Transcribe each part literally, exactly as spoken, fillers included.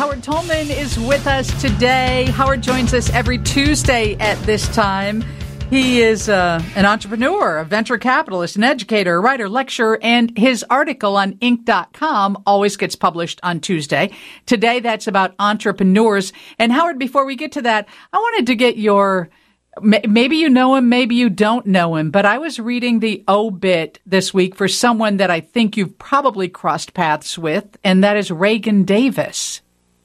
Howard Tolman is with us today. Howard joins us every Tuesday at this time. He is uh, an entrepreneur, a venture capitalist, an educator, a writer, lecturer, and his article on Inc dot com always gets published on Tuesday. Today, that's about entrepreneurs. And Howard, before we get to that, I wanted to get your, maybe you know him, maybe you don't know him, but I was reading the obit this week for someone that I think you've probably crossed paths with, and that is Reagan Davis.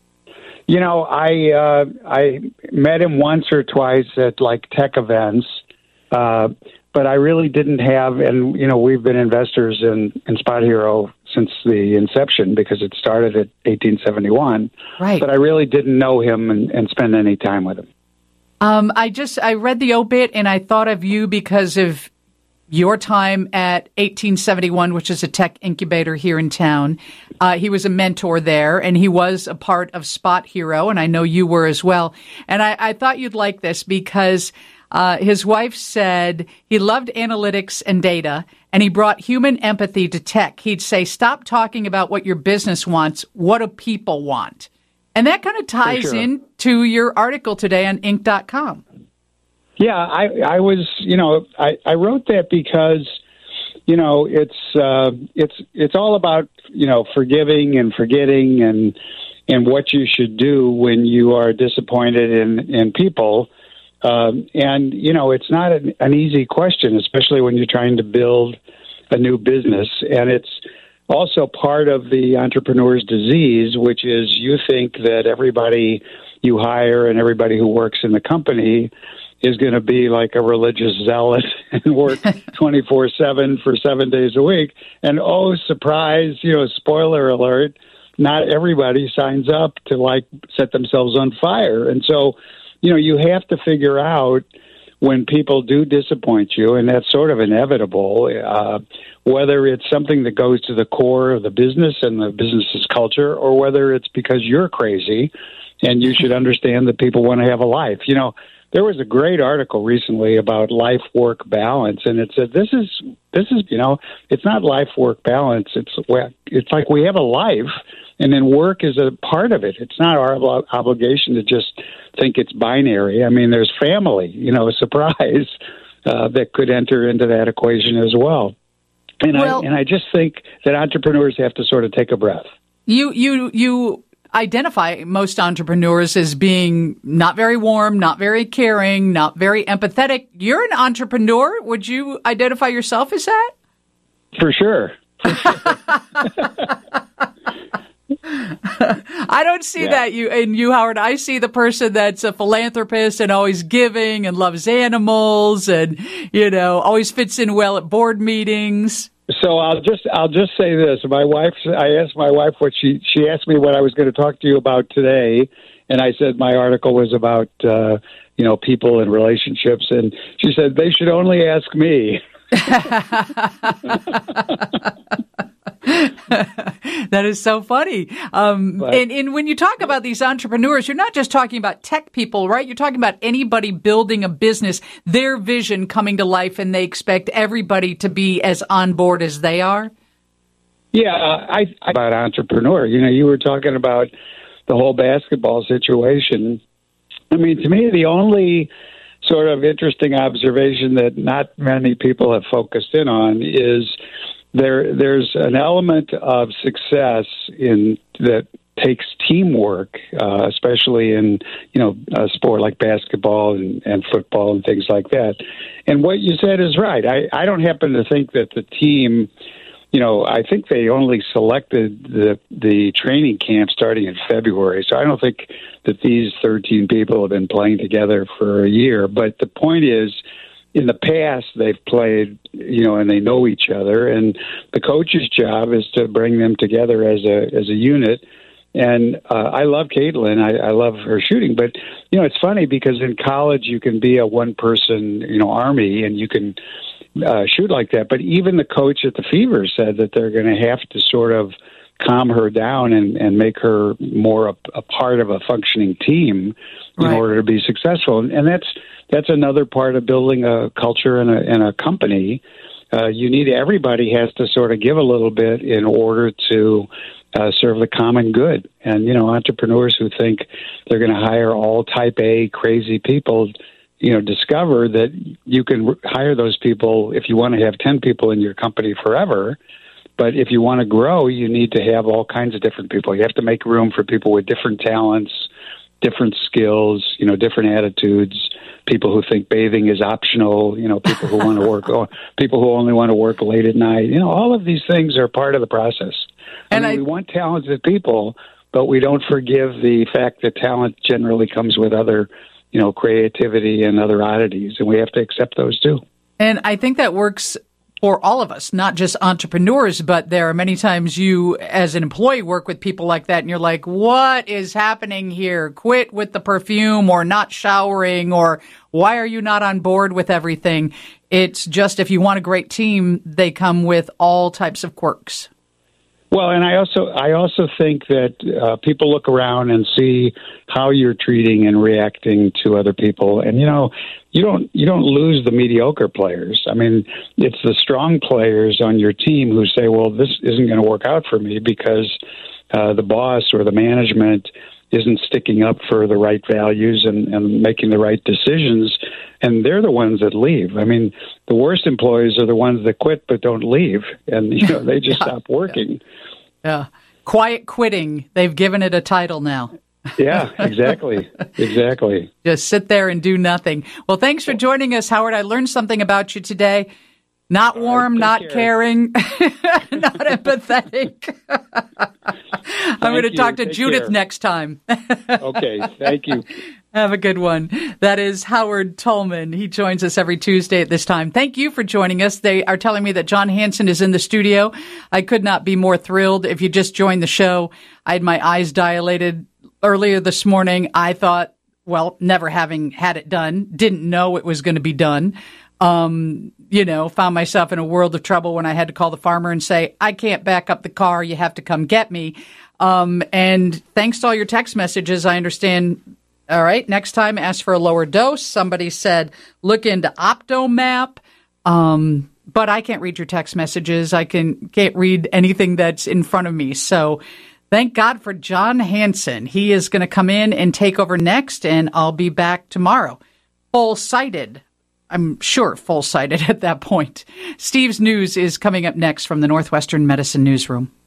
You know, I uh, I met him once or twice at like tech events, uh, but I really didn't have. And you know, we've been investors in, in Spot Hero since the inception because it started at eighteen seventy-one. Right. But I really didn't know him and, and spend any time with him. Um, I just I read the obit and I thought of you because of your time at eighteen seventy-one, which is a tech incubator here in town. Uh, he was a mentor there, and he was a part of Spot Hero, and I know you were as well. And I, I thought you'd like this because uh, his wife said he loved analytics and data, and he brought human empathy to tech. He'd say, stop talking about what your business wants. What do people want? And that kind of ties sure. into your article today on Inc dot com. Yeah, I, I was, you know, I, I wrote that because, you know, it's uh, it's it's all about, you know, forgiving and forgetting and and what you should do when you are disappointed in, in people. Um, and, you know, it's not an, an easy question, especially when you're trying to build a new business. And it's also part of the entrepreneur's disease, which is you think that everybody you hire and everybody who works in the company is going to be like a religious zealot and work twenty-four seven for seven days a week. And, oh, surprise, you know, spoiler alert, not everybody signs up to, like, set themselves on fire. And so, you know, you have to figure out when people do disappoint you, and that's sort of inevitable, uh, whether it's something that goes to the core of the business and the business's culture, or whether it's because you're crazy and you should understand that people want to have a life. You know, there was a great article recently about life-work balance, and it said this is this is you know it's not life-work balance. It's it's like we have a life, and then work is a part of it. It's not our obligation to just think it's binary. I mean, there's family, you know, a surprise uh, that could enter into that equation as well. And well, I and I just think that entrepreneurs have to sort of take a breath. You you you. identify most entrepreneurs as being not very warm, not very caring, not very empathetic. You're an entrepreneur. Would you identify yourself as that? For sure. For sure. I don't see yeah. that you in you, Howard. I see the person that's a philanthropist and always giving and loves animals and, you know, always fits in well at board meetings. So I'll just I'll just say this. My wife, I asked my wife what she she asked me what I was going to talk to you about today, and I said my article was about uh, you know people and relationships, and she said they should only ask me. That is so funny. Um, but, and, and when you talk about these entrepreneurs, you're not just talking about tech people, right? You're talking about anybody building a business, their vision coming to life, and they expect everybody to be as on board as they are. Yeah, I, I about entrepreneur. You know, you were talking about the whole basketball situation. I mean, to me, the only sort of interesting observation that not many people have focused in on is There, there's an element of success in that takes teamwork, uh, especially in you know a sport like basketball and, and football and things like that. And what you said is right. I, I don't happen to think that the team, you know, I think they only selected the the training camp starting in February, so I don't think that these thirteen people have been playing together for a year. But the point is, in the past, they've played, you know, and they know each other. And the coach's job is to bring them together as a as a unit. And uh, I love Caitlin. I, I love her shooting. But, you know, it's funny because in college you can be a one-person, you know, army, and you can uh, shoot like that. But even the coach at the Fever said that they're going to have to sort of calm her down and, and make her more a, a part of a functioning team in right. order to be successful. And, and that's that's another part of building a culture and a, and a company uh, you need everybody has to sort of give a little bit in order to uh, serve the common good. And, you know, entrepreneurs who think they're going to hire all type A crazy people, you know, discover that you can hire those people if you want to have ten people in your company forever. But if you want to grow, you need to have all kinds of different people. You have to make room for people with different talents, different skills, you know, different attitudes, people who think bathing is optional, you know, people who want to work, people who only want to work late at night. You know, all of these things are part of the process. And I mean, I, we want talented people, but we don't forgive the fact that talent generally comes with other, you know, creativity and other oddities, and we have to accept those too. And I think that works for all of us, not just entrepreneurs, but there are many times you, as an employee, work with people like that, and you're like, what is happening here? Quit with the perfume, or not showering, or why are you not on board with everything? It's just, if you want a great team, they come with all types of quirks. Well, and I also I also think that uh, people look around and see how you're treating and reacting to other people, and you know, you don't you don't lose the mediocre players. I mean, it's the strong players on your team who say, "Well, this isn't going to work out for me because uh, the boss or the management isn't sticking up for the right values and, and making the right decisions," and they're the ones that leave. I mean, the worst employees are the ones that quit but don't leave, and you know they just yeah, stop working. Yeah. yeah, quiet quitting. They've given it a title now. Yeah, exactly, exactly. Just sit there and do nothing. Well, thanks for joining us, Howard. I learned something about you today. Not warm, right, not care. caring, not empathetic. I'm going to talk to take Judith care. next time. Okay, thank you. Have a good one. That is Howard Tolman. He joins us every Tuesday at this time. Thank you for joining us. They are telling me that John Hanson is in the studio. I could not be more thrilled. If you just joined the show, I had my eyes dilated earlier this morning. I thought, well, never having had it done, didn't know it was going to be done. Um, you know, found myself in a world of trouble when I had to call the farmer and say, I can't back up the car. You have to come get me. Um, and thanks to all your text messages, I understand. All right. Next time, ask for a lower dose. Somebody said, look into Optomap. Um, but I can't read your text messages. I can, can't read anything that's in front of me. So thank God for John Hanson. He is going to come in and take over next, and I'll be back tomorrow. Full-sighted. I'm sure full-sighted at that point. Steve's News is coming up next from the Northwestern Medicine Newsroom.